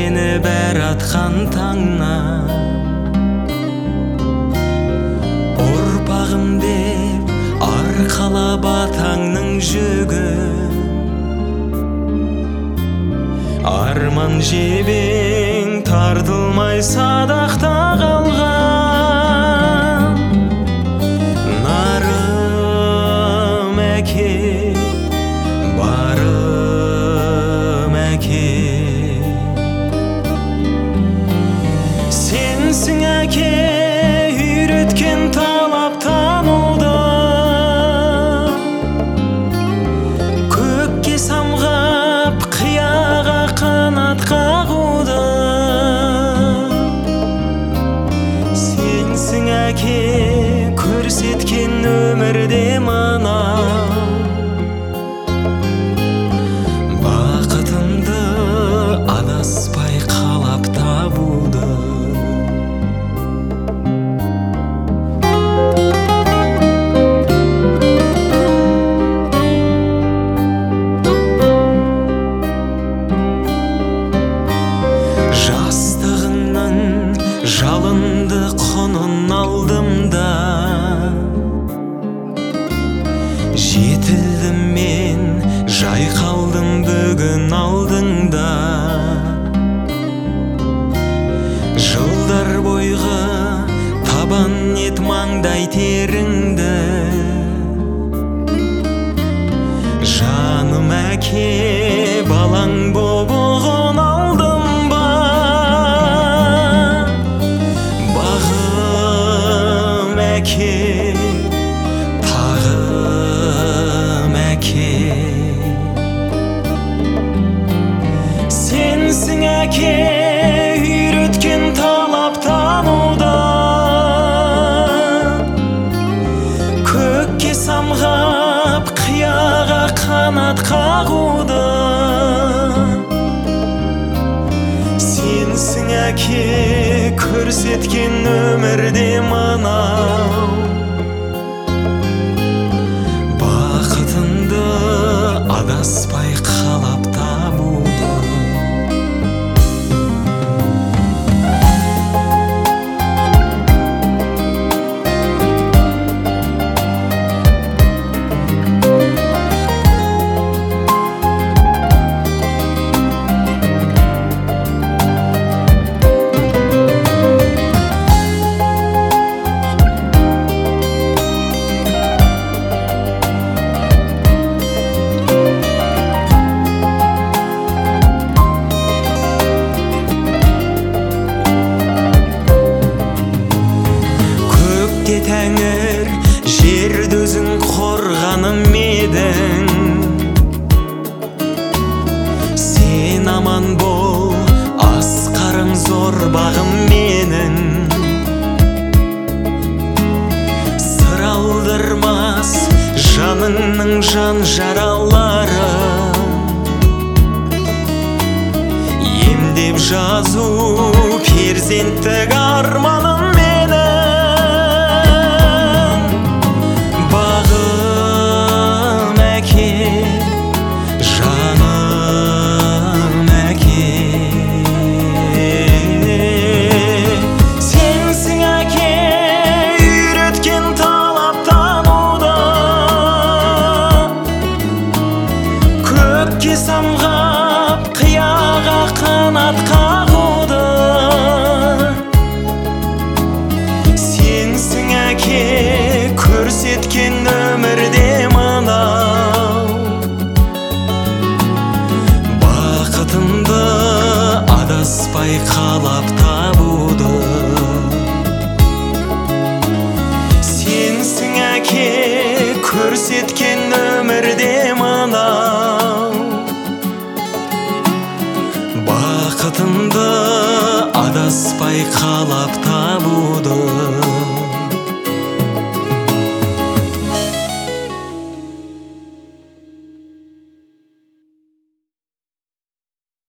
сені бәр атқан таңнан. Ұрпағым деп арқалап атаңның жүгін, арман жебең тартылмай садақта қалған. Нарым әке, барым әке, сенсің әке үйреткен талаптануды, көкке самғап қияға қанат қағуды. Сенсің әке көрсеткен өмірде мана, бақытымды адаспай қалап табуды. Жастығыңның жалынды құнын алдым да, жетілдім мен, жайқалдым бүгін алдыңда. Жылдар бойғы табан ет маңдай теріңді, жаным әке балаң боп ұғын алдым ба. Бағым әке, тағым әке, сенсің әке үйреткен талаптануды, көкке самғап қияға қанат қағуды. Сенсің әке көрсеткен өмірде мынау, бақытымды адаспай қалап табуды. Тәңір жерді өзің қорғаным едің, сен аман бол, асқарым зор бағым менің. Сыр алдырмас жаныңның жан жаралары, емдеп жазу перзенттік арманым менің. Көкке самғап қияға қанат қағуды. Сенсің әке көрсеткен өмірде мынау, бақытымды адаспай қалап табуды. Сенсің әке көрсеткен өмірде мынау, бақытымды адаспай қалап табуды.